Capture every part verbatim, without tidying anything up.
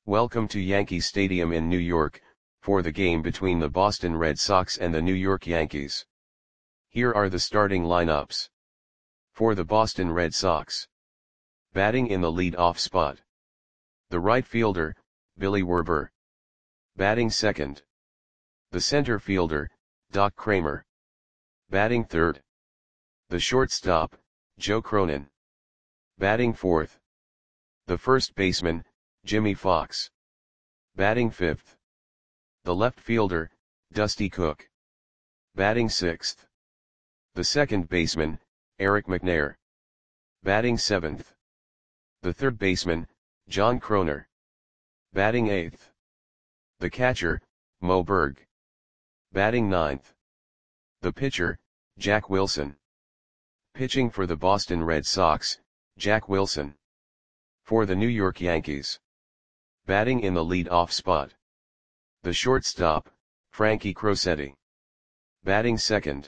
Welcome to Yankee Stadium in New York, for the game between the Boston Red Sox and the New York Yankees. Here are the starting lineups. For the Boston Red Sox. Batting in the lead-off spot. The right fielder, Billy Werber. Batting second. The center fielder, Doc Cramer. Batting third. The shortstop, Joe Cronin. Batting fourth. The first baseman, Jimmy Fox. Batting fifth. The left fielder, Dusty Cook. Batting sixth. The second baseman, Eric McNair. Batting seventh. The third baseman, John Kroner. Batting eighth. The catcher, Mo Berg. Batting ninth. The pitcher, Jack Wilson. Pitching for the Boston Red Sox, Jack Wilson. For the New York Yankees. Batting in the lead-off spot. The shortstop, Frankie Crosetti. Batting second.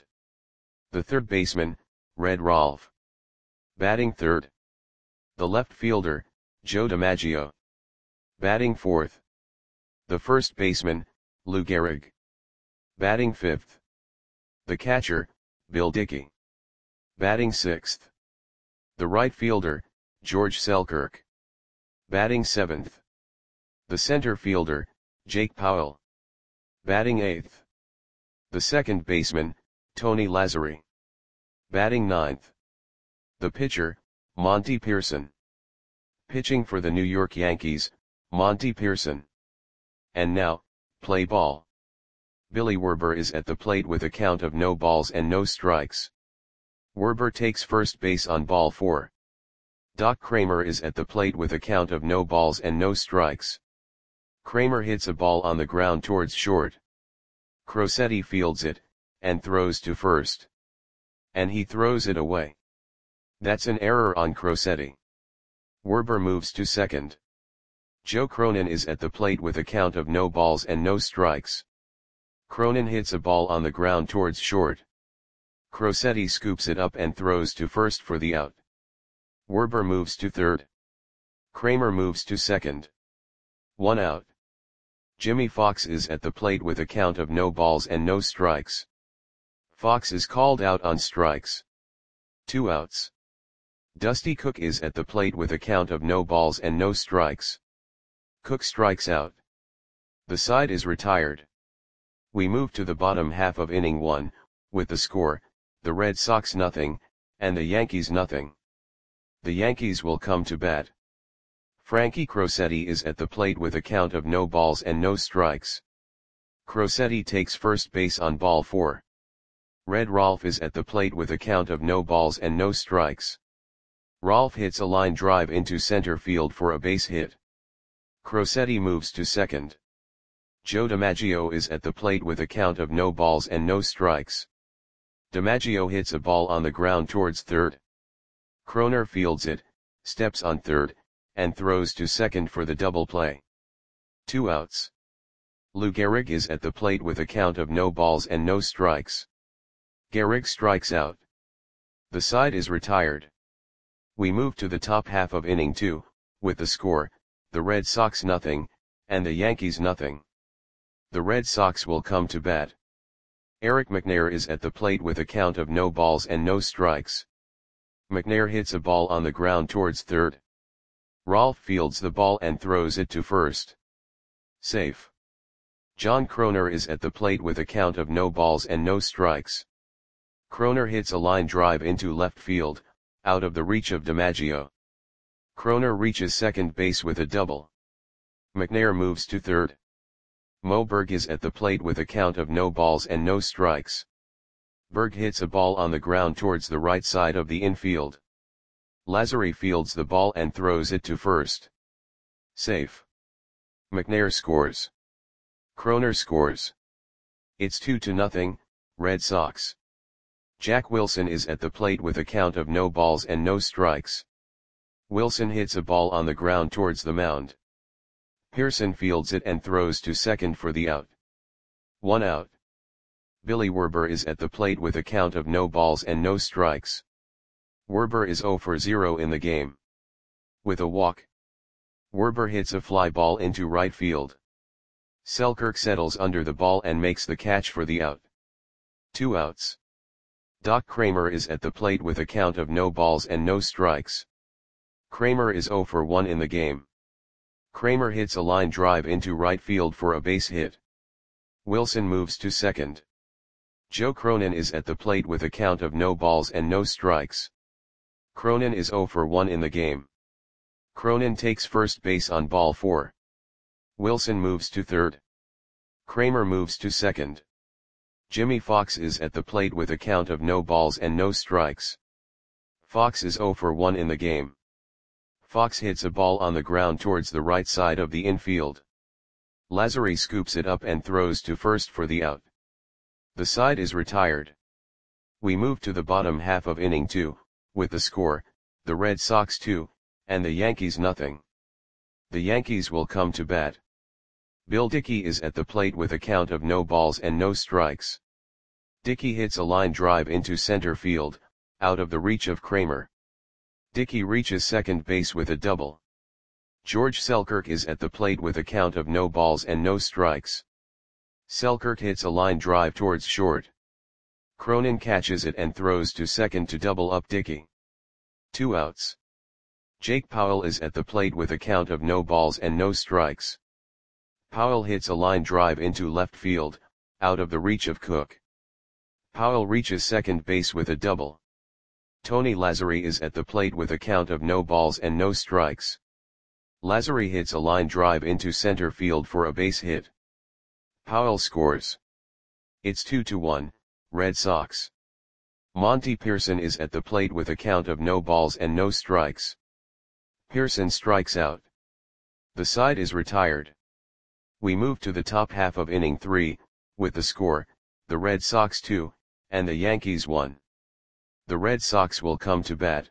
The third baseman, Red Rolfe. Batting third. The left fielder, Joe DiMaggio. Batting fourth. The first baseman, Lou Gehrig. Batting fifth. The catcher, Bill Dickey. Batting sixth. The right fielder, George Selkirk. Batting seventh. The center fielder, Jake Powell. Batting eighth. The second baseman, Tony Lazzeri. Batting ninth. The pitcher, Monty Pearson. Pitching for the New York Yankees, Monty Pearson. And now, play ball. Billy Werber is at the plate with a count of no balls and no strikes. Werber takes first base on ball four. Doc Cramer is at the plate with a count of no balls and no strikes. Cramer hits a ball on the ground towards short. Crosetti fields it, and throws to first. And he throws it away. That's an error on Crosetti. Werber moves to second. Joe Cronin is at the plate with a count of no balls and no strikes. Cronin hits a ball on the ground towards short. Crosetti scoops it up and throws to first for the out. Werber moves to third. Cramer moves to second. One out. Jimmy Fox is at the plate with a count of no balls and no strikes. Fox is called out on strikes. Two outs. Dusty Cook is at the plate with a count of no balls and no strikes. Cook strikes out. The side is retired. We move to the bottom half of inning one, with the score, the Red Sox nothing, and the Yankees nothing. The Yankees will come to bat. Frankie Crosetti is at the plate with a count of no balls and no strikes. Crosetti takes first base on ball four. Red Rolfe is at the plate with a count of no balls and no strikes. Rolfe hits a line drive into center field for a base hit. Crosetti moves to second. Joe DiMaggio is at the plate with a count of no balls and no strikes. DiMaggio hits a ball on the ground towards third. Kroner fields it, steps on third, and throws to second for the double play. Two outs. Lou Gehrig is at the plate with a count of no balls and no strikes. Gehrig strikes out. The side is retired. We move to the top half of inning two, with the score, the Red Sox nothing, and the Yankees nothing. The Red Sox will come to bat. Eric McNair is at the plate with a count of no balls and no strikes. McNair hits a ball on the ground towards third. Rolfe fields the ball and throws it to first. Safe. John Kroner is at the plate with a count of no balls and no strikes. Kroner hits a line drive into left field, out of the reach of DiMaggio. Kroner reaches second base with a double. McNair moves to third. Mo Berg is at the plate with a count of no balls and no strikes. Berg hits a ball on the ground towards the right side of the infield. Lazzeri fields the ball and throws it to first. Safe. McNair scores. Kroner scores. It's two to nothing, Red Sox. Jack Wilson is at the plate with a count of no balls and no strikes. Wilson hits a ball on the ground towards the mound. Pearson fields it and throws to second for the out. One out. Billy Werber is at the plate with a count of no balls and no strikes. Werber is zero for zero in the game. With a walk. Werber hits a fly ball into right field. Selkirk settles under the ball and makes the catch for the out. Two outs. Doc Kramer is at the plate with a count of no balls and no strikes. Kramer is oh for one in the game. Kramer hits a line drive into right field for a base hit. Wilson moves to second. Joe Cronin is at the plate with a count of no balls and no strikes. Cronin is oh for one in the game. Cronin takes first base on ball four. Wilson moves to third. Kramer moves to second. Jimmy Fox is at the plate with a count of no balls and no strikes. Fox is oh for one in the game. Fox hits a ball on the ground towards the right side of the infield. Lazary scoops it up and throws to first for the out. The side is retired. We move to the bottom half of inning two, with the score, the Red Sox two, and the Yankees nothing. The Yankees will come to bat. Bill Dickey is at the plate with a count of no balls and no strikes. Dickey hits a line drive into center field, out of the reach of Kramer. Dickey reaches second base with a double. George Selkirk is at the plate with a count of no balls and no strikes. Selkirk hits a line drive towards short. Cronin catches it and throws to second to double up Dickey. Two outs. Jake Powell is at the plate with a count of no balls and no strikes. Powell hits a line drive into left field, out of the reach of Cook. Powell reaches second base with a double. Tony Lazary is at the plate with a count of no balls and no strikes. Lazary hits a line drive into center field for a base hit. Powell scores. It's two to one, Red Sox. Monty Pearson is at the plate with a count of no balls and no strikes. Pearson strikes out. The side is retired. We move to the top half of inning three, with the score, the Red Sox two, and the Yankees one. The Red Sox will come to bat.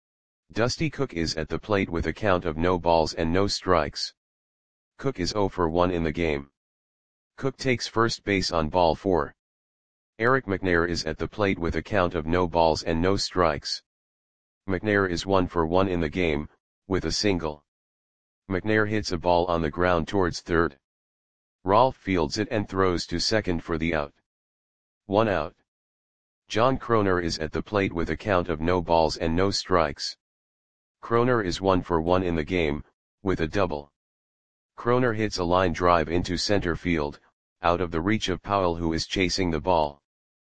Dusty Cook is at the plate with a count of no balls and no strikes. Cook is oh for one in the game. Cook takes first base on ball four. Eric McNair is at the plate with a count of no balls and no strikes. McNair is one for one in the game, with a single. McNair hits a ball on the ground towards third. Rolfe fields it and throws to second for the out. One out. John Kroner is at the plate with a count of no balls and no strikes. Kroner is one for one in the game, with a double. Kroner hits a line drive into center field, out of the reach of Powell who is chasing the ball.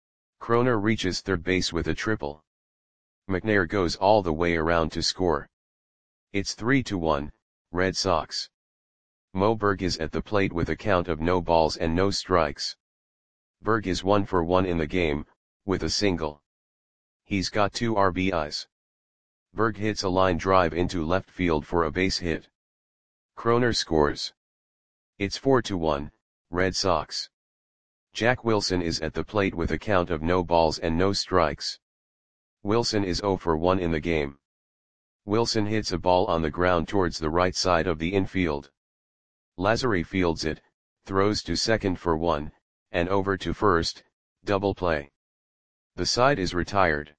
Kroner reaches third base with a triple. McNair goes all the way around to score. It's three to one, Red Sox. Mo Berg is at the plate with a count of no balls and no strikes. Berg is one for one in the game, with a single. He's got two R B Is. Berg hits a line drive into left field for a base hit. Kroner scores. It's four to one, Red Sox. Jack Wilson is at the plate with a count of no balls and no strikes. Wilson is oh for one in the game. Wilson hits a ball on the ground towards the right side of the infield. Lazary fields it, throws to second for one, and over to first, double play. The side is retired.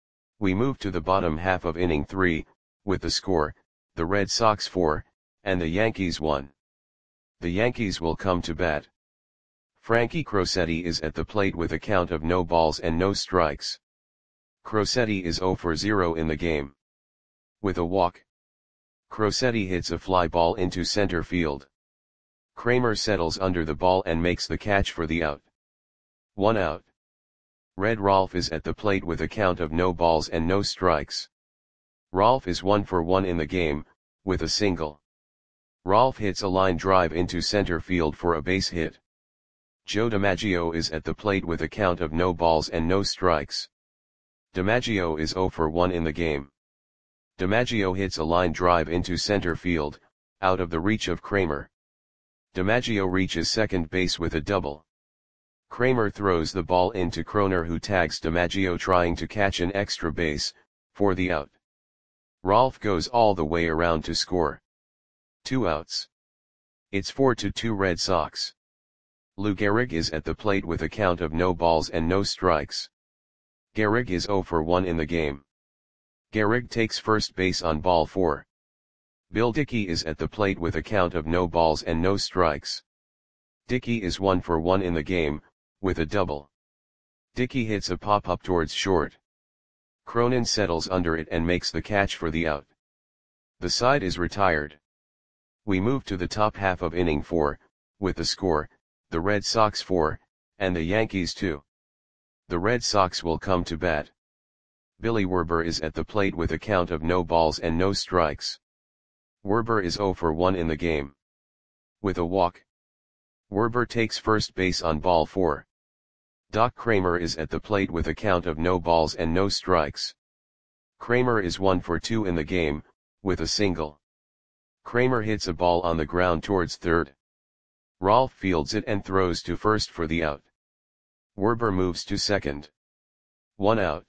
We move to the bottom half of inning three, with the score, the Red Sox four, and the Yankees one. The Yankees will come to bat. Frankie Crosetti is at the plate with a count of no balls and no strikes. Crosetti is oh for zero in the game. With a walk. Crosetti hits a fly ball into center field. Kramer settles under the ball and makes the catch for the out. One out. Red Rolfe is at the plate with a count of no balls and no strikes. Rolfe is one for one in the game, with a single. Rolfe hits a line drive into center field for a base hit. Joe DiMaggio is at the plate with a count of no balls and no strikes. DiMaggio is oh for one in the game. DiMaggio hits a line drive into center field, out of the reach of Kramer. DiMaggio reaches second base with a double. Kramer throws the ball into Kroner who tags DiMaggio trying to catch an extra base, for the out. Rolfe goes all the way around to score. Two outs. It's four to two Red Sox. Lou Gehrig is at the plate with a count of no balls and no strikes. Gehrig is oh for one in the game. Gehrig takes first base on ball four. Bill Dickey is at the plate with a count of no balls and no strikes. Dickey is one for one in the game, with a double. Dickey hits a pop-up towards short. Cronin settles under it and makes the catch for the out. The side is retired. We move to the top half of inning four, with the score, the Red Sox four, and the Yankees two. The Red Sox will come to bat. Billy Werber is at the plate with a count of no balls and no strikes. Werber is zero for one in the game. With a walk. Werber takes first base on ball four. Doc Kramer is at the plate with a count of no balls and no strikes. Kramer is one for two in the game, with a single. Kramer hits a ball on the ground towards third. Rolf fields it and throws to first for the out. Werber moves to second. One out.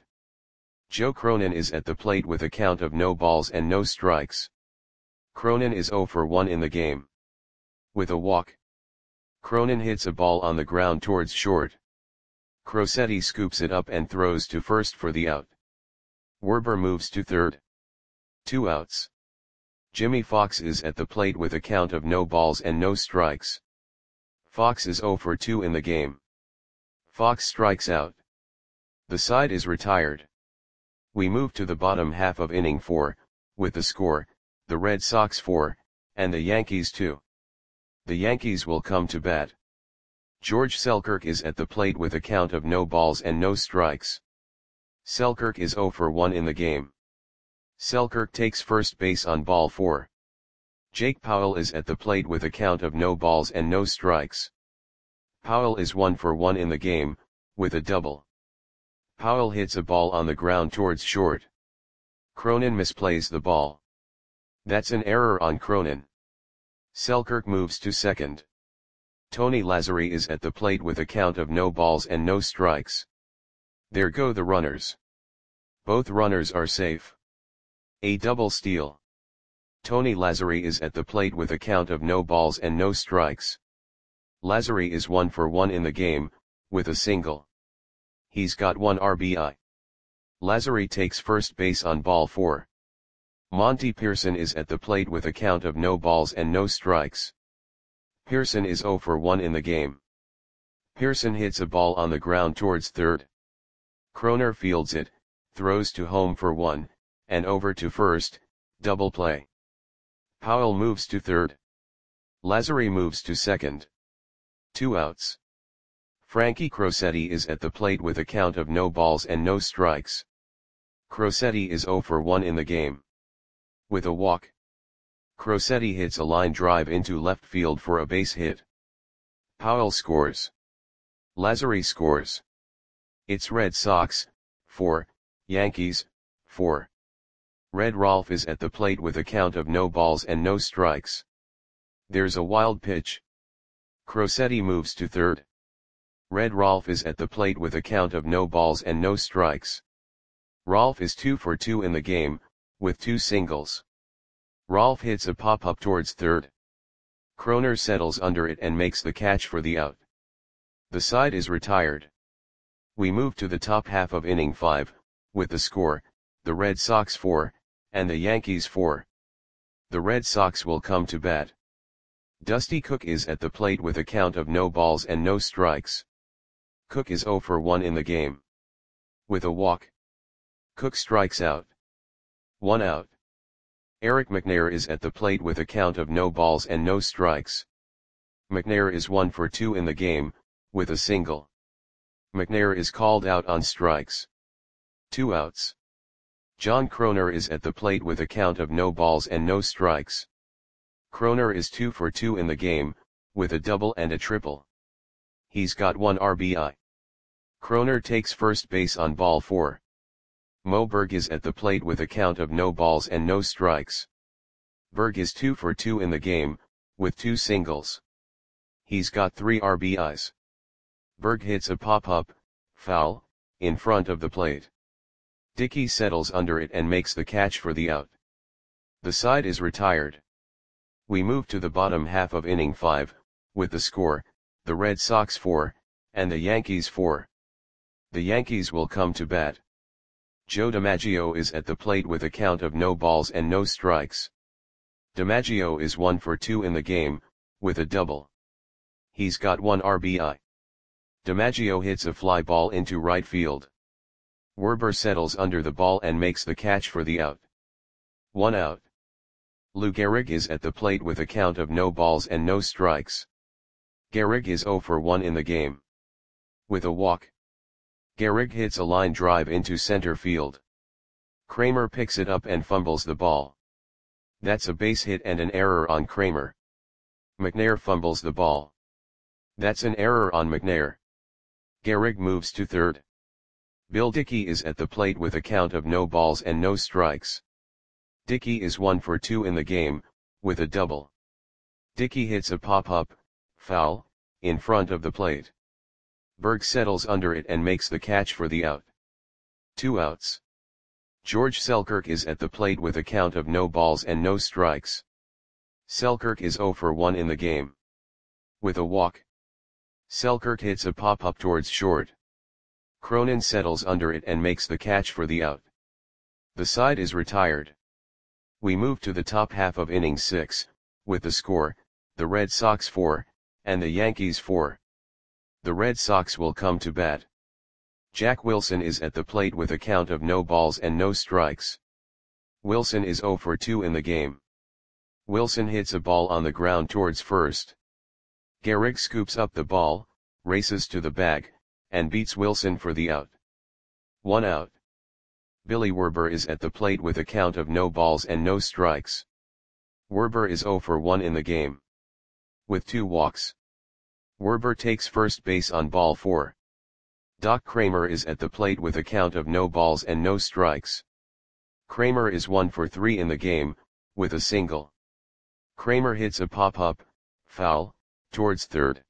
Joe Cronin is at the plate with a count of no balls and no strikes. Cronin is zero for one in the game. With a walk. Cronin hits a ball on the ground towards short. Crosetti scoops it up and throws to first for the out. Werber moves to third. Two outs. Jimmy Fox is at the plate with a count of no balls and no strikes. Fox is zero for two in the game. Fox strikes out. The side is retired. We move to the bottom half of inning four, with the score, the Red Sox four, and the Yankees two. The Yankees will come to bat. George Selkirk is at the plate with a count of no balls and no strikes. Selkirk is zero for one in the game. Selkirk takes first base on ball four. Jake Powell is at the plate with a count of no balls and no strikes. Powell is one for one in the game, with a double. Powell hits a ball on the ground towards short. Cronin misplays the ball. That's an error on Cronin. Selkirk moves to second. Tony Lazzeri is at the plate with a count of no balls and no strikes. There go the runners. Both runners are safe. A double steal. Tony Lazzeri is at the plate with a count of no balls and no strikes. Lazzeri is one for one in the game, with a single. He's got one R B I. Lazzeri takes first base on ball four. Monty Pearson is at the plate with a count of no balls and no strikes. Pearson is zero for one in the game. Pearson hits a ball on the ground towards third. Croner fields it, throws to home for one, and over to first, double play. Powell moves to third. Lazzeri moves to second. Two outs. Frankie Crosetti is at the plate with a count of no balls and no strikes. Crosetti is zero for one in the game. With a walk. Crosetti hits a line drive into left field for a base hit. Powell scores. Lazzeri scores. It's Red Sox, four, Yankees, four. Red Rolf is at the plate with a count of no balls and no strikes. There's a wild pitch. Crosetti moves to third. Red Rolf is at the plate with a count of no balls and no strikes. Rolf is two for two in the game, with two singles. Rolf hits a pop-up towards third. Croner settles under it and makes the catch for the out. The side is retired. We move to the top half of inning five, with the score, the Red Sox four, and the Yankees four. The Red Sox will come to bat. Dusty Cook is at the plate with a count of no balls and no strikes. Cook is zero for one in the game. With a walk. Cook strikes out. One out. Eric McNair is at the plate with a count of no balls and no strikes. McNair is one for two in the game, with a single. McNair is called out on strikes. Two outs. John Croner is at the plate with a count of no balls and no strikes. Croner is two for two in the game, with a double and a triple. He's got one R B I. Croner takes first base on ball four. Mo Berg is at the plate with a count of no balls and no strikes. Berg is two for two in the game, with two singles. He's got three R B Is. Berg hits a pop-up, foul, in front of the plate. Dickey settles under it and makes the catch for the out. The side is retired. We move to the bottom half of inning five, with the score, the Red Sox four, and the Yankees four. The Yankees will come to bat. Joe DiMaggio is at the plate with a count of no balls and no strikes. DiMaggio is one for two in the game, with a double. He's got one R B I. DiMaggio hits a fly ball into right field. Werber settles under the ball and makes the catch for the out. One out. Lou Gehrig is at the plate with a count of no balls and no strikes. Gehrig is zero for one in the game. With a walk. Gehrig hits a line drive into center field. Kramer picks it up and fumbles the ball. That's a base hit and an error on Kramer. McNair fumbles the ball. That's an error on McNair. Gehrig moves to third. Bill Dickey is at the plate with a count of no balls and no strikes. Dickey is one for two in the game, with a double. Dickey hits a pop-up, foul, in front of the plate. Berg settles under it and makes the catch for the out. Two outs. George Selkirk is at the plate with a count of no balls and no strikes. Selkirk is zero for one in the game. With a walk. Selkirk hits a pop-up towards short. Cronin settles under it and makes the catch for the out. The side is retired. We move to the top half of inning six, with the score, the Red Sox four, and the Yankees four. The Red Sox will come to bat. Jack Wilson is at the plate with a count of no balls and no strikes. Wilson is zero for two in the game. Wilson hits a ball on the ground towards first. Gehrig scoops up the ball, races to the bag, and beats Wilson for the out. One out. Billy Werber is at the plate with a count of no balls and no strikes. Werber is zero for one in the game. With two walks. Werber takes first base on ball four. Doc Kramer is at the plate with a count of no balls and no strikes. Kramer is one for three in the game, with a single. Kramer hits a pop-up, foul, towards third.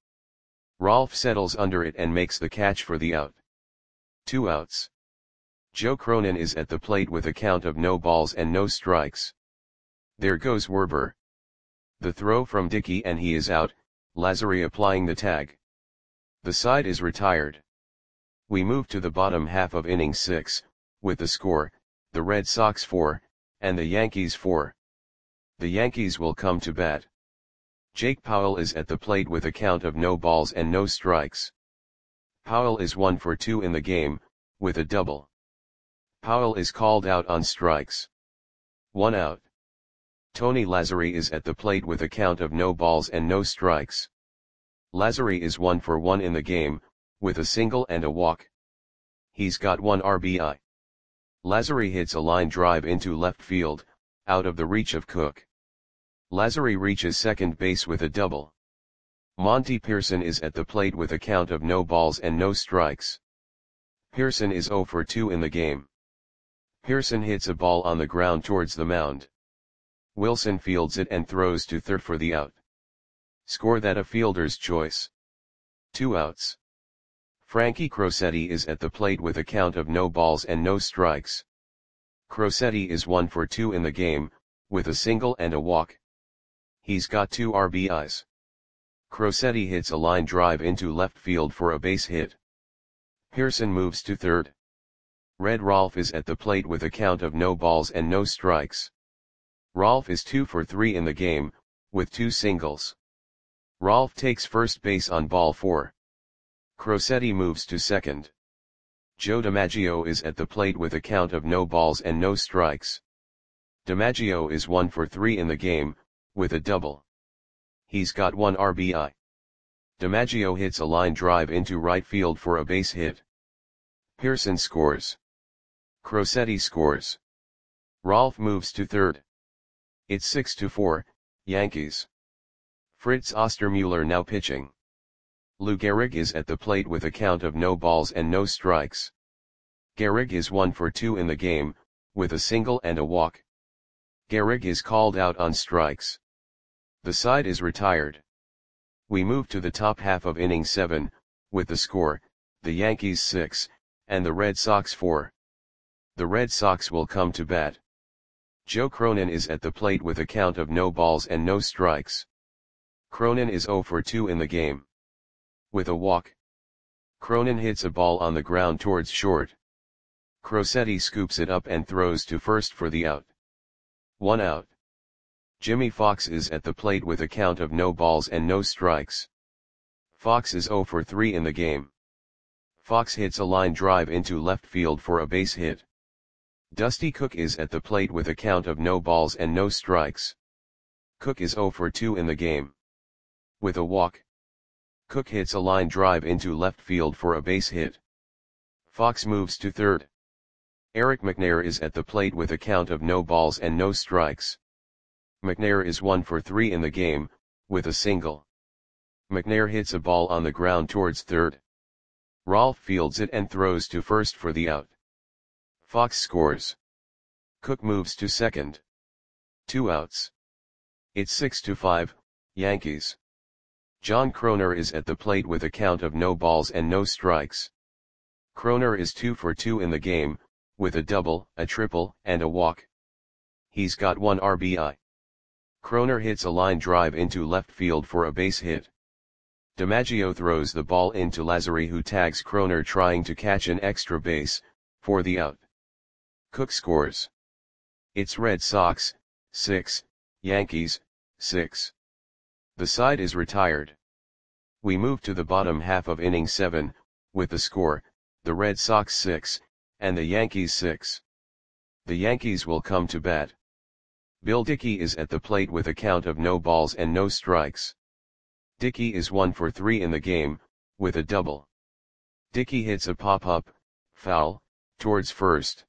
Rolf settles under it and makes the catch for the out. Two outs. Joe Cronin is at the plate with a count of no balls and no strikes. There goes Werber. The throw from Dickey and he is out, Lazary applying the tag. The side is retired. We move to the bottom half of inning six, with the score, the Red Sox four, and the Yankees four. The Yankees will come to bat. Jake Powell is at the plate with a count of no balls and no strikes. Powell is one for two in the game, with a double. Powell is called out on strikes. One out. Tony Lazary is at the plate with a count of no balls and no strikes. Lazary is one for one in the game, with a single and a walk. He's got one R B I. Lazary hits a line drive into left field, out of the reach of Cook. Lazary reaches second base with a double. Monty Pearson is at the plate with a count of no balls and no strikes. Pearson is zero for two in the game. Pearson hits a ball on the ground towards the mound. Wilson fields it and throws to third for the out. Score that a fielder's choice. Two outs. Frankie Crosetti is at the plate with a count of no balls and no strikes. Crosetti is one for two in the game, with a single and a walk. He's got two R B Is. Crosetti hits a line drive into left field for a base hit. Pearson moves to third. Red Rolf is at the plate with a count of no balls and no strikes. Rolf is two for three in the game, with two singles. Rolf takes first base on ball four. Crosetti moves to second. Joe DiMaggio is at the plate with a count of no balls and no strikes. DiMaggio is one for three in the game, with a double. He's got one R B I. DiMaggio hits a line drive into right field for a base hit. Pearson scores. Crosetti scores. Rolf moves to third. It's six to four, Yankees. Fritz Ostermuller now pitching. Lou Gehrig is at the plate with a count of no balls and no strikes. Gehrig is one for two in the game, with a single and a walk. Gehrig is called out on strikes. The side is retired. We move to the top half of inning seven, with the score, the Yankees six, and the Red Sox four. The Red Sox will come to bat. Joe Cronin is at the plate with a count of no balls and no strikes. Cronin is zero for two in the game. With a walk. Cronin hits a ball on the ground towards short. Crosetti scoops it up and throws to first for the out. One out. Jimmy Fox is at the plate with a count of no balls and no strikes. Fox is zero for three in the game. Fox hits a line drive into left field for a base hit. Dusty Cook is at the plate with a count of no balls and no strikes. Cook is zero for two in the game. With a walk, Cook hits a line drive into left field for a base hit. Fox moves to third. Eric McNair is at the plate with a count of no balls and no strikes. McNair is one for three in the game, with a single. McNair hits a ball on the ground towards third. Rolfe fields it and throws to first for the out. Fox scores. Cook moves to second. Two outs. It's six to five, Yankees. John Kroner is at the plate with a count of no balls and no strikes. Kroner is two for two in the game, with a double, a triple, and a walk. He's got one R B I. Kroner hits a line drive into left field for a base hit. DiMaggio throws the ball into Lazzeri, who tags Kroner trying to catch an extra base, for the out. Cook scores. It's Red Sox, six, Yankees, six. The side is retired. We move to the bottom half of inning seven, with the score, the Red Sox six, and the Yankees six. The Yankees will come to bat. Bill Dickey is at the plate with a count of no balls and no strikes. Dickey is one for three in the game, with a double. Dickey hits a pop-up, foul, towards first.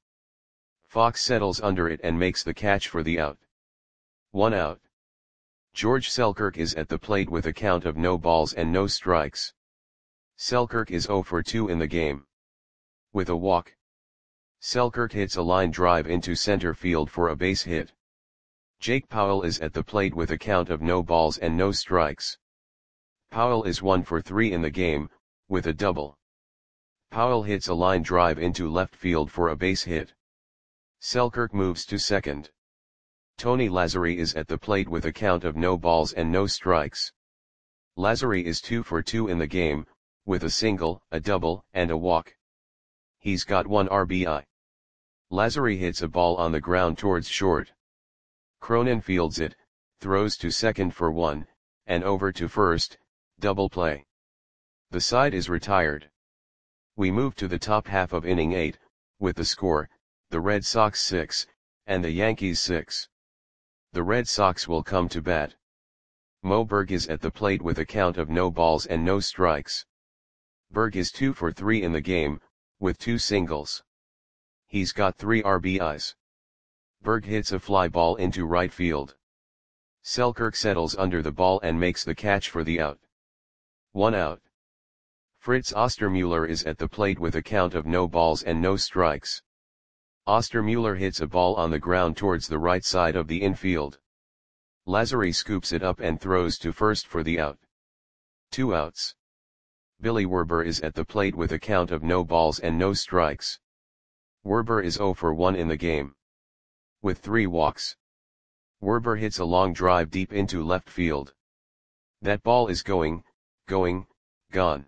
Fox settles under it and makes the catch for the out. One out. George Selkirk is at the plate with a count of no balls and no strikes. Selkirk is zero for two in the game. With a walk, Selkirk hits a line drive into center field for a base hit. Jake Powell is at the plate with a count of no balls and no strikes. Powell is one for three in the game, with a double. Powell hits a line drive into left field for a base hit. Selkirk moves to second. Tony Lazzeri is at the plate with a count of no balls and no strikes. Lazzeri is two for two in the game, with a single, a double, and a walk. He's got one R B I. Lazzeri hits a ball on the ground towards short. Cronin fields it, throws to second for one, and over to first, double play. The side is retired. We move to the top half of inning eight, with the score, the Red Sox six, and the Yankees six. The Red Sox will come to bat. Mo Berg is at the plate with a count of no balls and no strikes. Berg is two for three in the game, with two singles. He's got three R B Is. Berg hits a fly ball into right field. Selkirk settles under the ball and makes the catch for the out. One out. Fritz Ostermuller is at the plate with a count of no balls and no strikes. Ostermuller hits a ball on the ground towards the right side of the infield. Lazzeri scoops it up and throws to first for the out. Two outs. Billy Werber is at the plate with a count of no balls and no strikes. Werber is zero for one in the game. With three walks. Werber hits a long drive deep into left field. That ball is going, going, gone.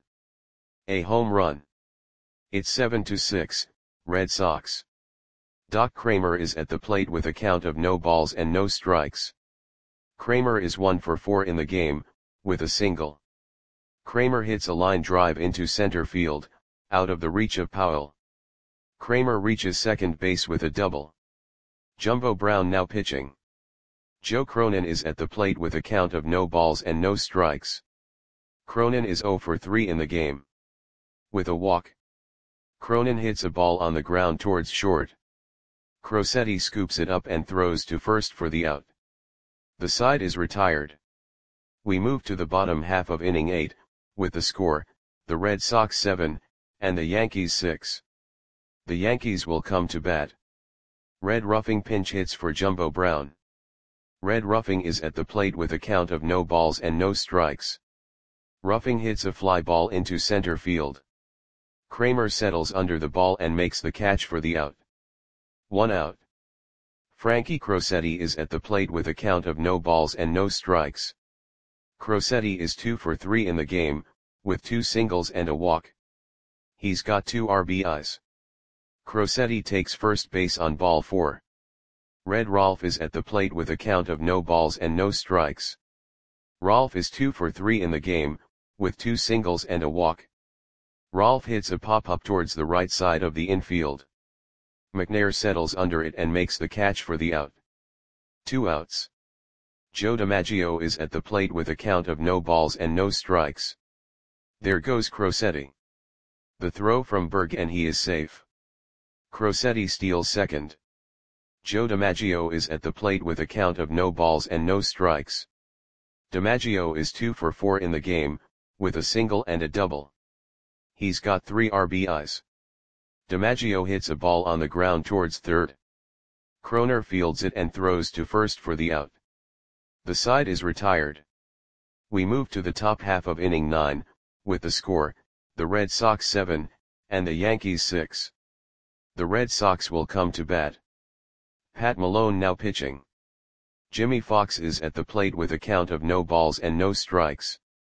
A home run. It's seven to six, Red Sox. Doc Kramer is at the plate with a count of no balls and no strikes. Kramer is one for four in the game, with a single. Kramer hits a line drive into center field, out of the reach of Powell. Kramer reaches second base with a double. Jumbo Brown now pitching. Joe Cronin is at the plate with a count of no balls and no strikes. Cronin is zero for three in the game. With a walk, Cronin hits a ball on the ground towards short. Crosetti scoops it up and throws to first for the out. The side is retired. We move to the bottom half of inning eight, with the score, the Red Sox seven, and the Yankees six. The Yankees will come to bat. Red Ruffing pinch hits for Jumbo Brown. Red Ruffing is at the plate with a count of no balls and no strikes. Ruffing hits a fly ball into center field. Kramer settles under the ball and makes the catch for the out. One out. Frankie Crosetti is at the plate with a count of no balls and no strikes. Crosetti is two for three in the game, with two singles and a walk. He's got two R B Is. Crosetti takes first base on ball four. Red Rolf is at the plate with a count of no balls and no strikes. Rolf is two for three in the game, with two singles and a walk. Rolf hits a pop-up towards the right side of the infield. McNair settles under it and makes the catch for the out. Two outs. Joe DiMaggio is at the plate with a count of no balls and no strikes. There goes Crosetti. The throw from Berg and he is safe. Crosetti steals second. Joe DiMaggio is at the plate with a count of no balls and no strikes. DiMaggio is two for four in the game, with a single and a double. He's got three R B Is. DiMaggio hits a ball on the ground towards third. Kroner fields it and throws to first for the out. The side is retired. We move to the top half of inning nine, with the score, the Red Sox seven, and the Yankees six. The Red Sox will come to bat. Pat Malone now pitching. Jimmy Fox is at the plate with a count of no balls and no strikes.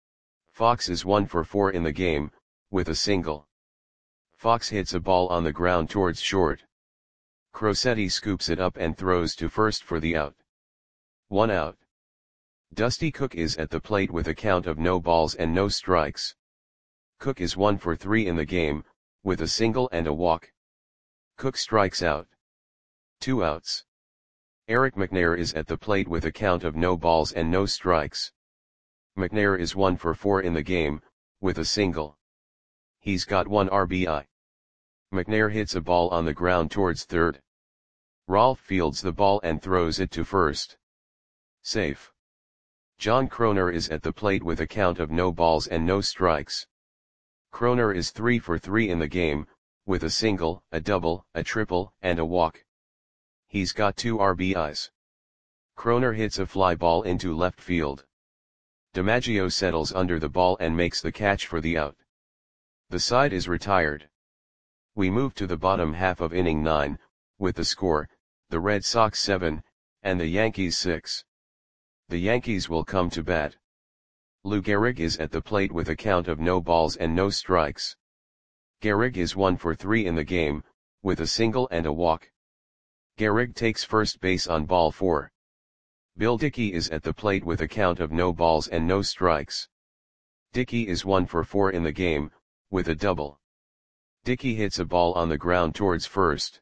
Fox is one for four in the game, with a single. Fox hits a ball on the ground towards short. Crosetti scoops it up and throws to first for the out. One out. Dusty Cook is at the plate with a count of no balls and no strikes. Cook is one for three in the game, with a single and a walk. Cook strikes out. Two outs. Eric McNair is at the plate with a count of no balls and no strikes. McNair is one for four in the game, with a single. He's got one R B I. McNair hits a ball on the ground towards third. Rolf fields the ball and throws it to first. Safe. John Kroner is at the plate with a count of no balls and no strikes. Kroner is three for three in the game, with a single, a double, a triple, and a walk. He's got two R B Is. Kroner hits a fly ball into left field. DiMaggio settles under the ball and makes the catch for the out. The side is retired. We move to the bottom half of inning nine, with the score, the Red Sox seven, and the Yankees six. The Yankees will come to bat. Lou Gehrig is at the plate with a count of no balls and no strikes. Gehrig is one for three in the game, with a single and a walk. Gehrig takes first base on ball four. Bill Dickey is at the plate with a count of no balls and no strikes. Dickey is one for four in the game, with a double. Dickey hits a ball on the ground towards first.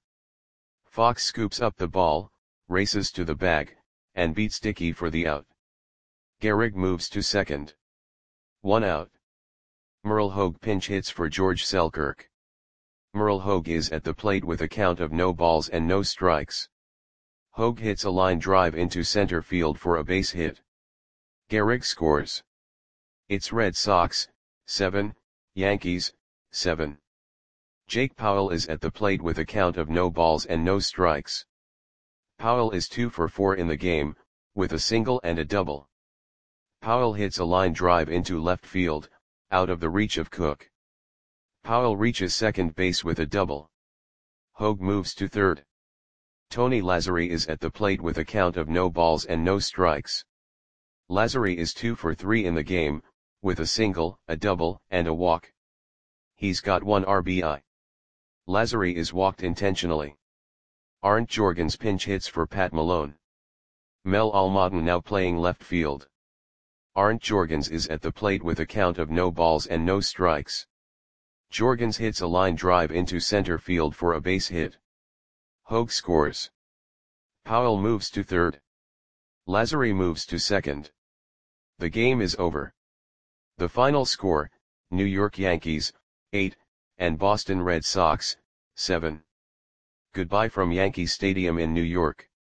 Fox scoops up the ball, races to the bag, and beats Dickey for the out. Gehrig moves to second. One out. Merle Hogue pinch hits for George Selkirk. Merle Hogue is at the plate with a count of no balls and no strikes. Hogue hits a line drive into center field for a base hit. Gehrig scores. It's Red Sox, seven, Yankees, seven. Jake Powell is at the plate with a count of no balls and no strikes. Powell is two for four in the game, with a single and a double. Powell hits a line drive into left field, out of the reach of Cook. Powell reaches second base with a double. Hogue moves to third. Tony Lazzeri is at the plate with a count of no balls and no strikes. Lazzeri is two for three in the game, with a single, a double, and a walk. He's got one R B I. Lazzeri is walked intentionally. Arndt Jorgens pinch hits for Pat Malone. Mel Almaden now playing left field. Arndt Jorgens is at the plate with a count of no balls and no strikes. Jorgens hits a line drive into center field for a base hit. Hogue scores. Powell moves to third. Lazzeri moves to second. The game is over. The final score, New York Yankees, eight, and Boston Red Sox, seven. Goodbye from Yankee Stadium in New York.